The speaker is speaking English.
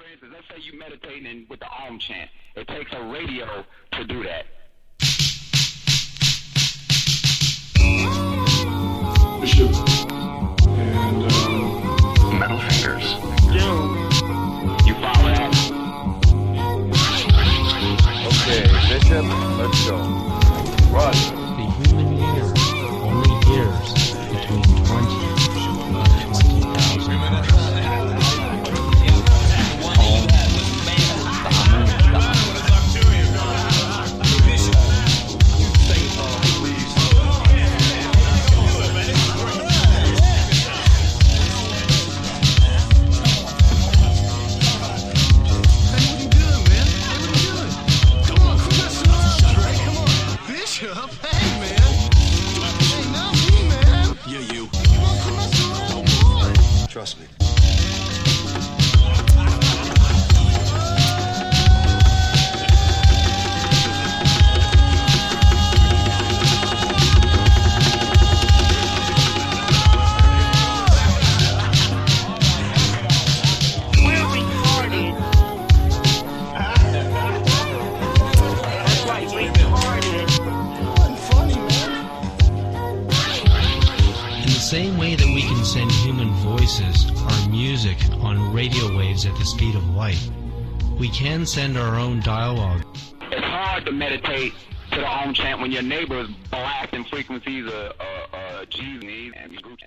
instance, let's say you meditating with the Om chant. It takes a radio to do that. Bishop and Metal fingers. You follow that? Okay, Bishop, let's go. Run. The human ear only hears between 20 and 20,000 hertz. Trust me. Same way that we can send human voices or music on radio waves at the speed of light, we can send our own dialogue. It's hard to meditate to the Om chant when your neighbor is blasting frequencies of G's and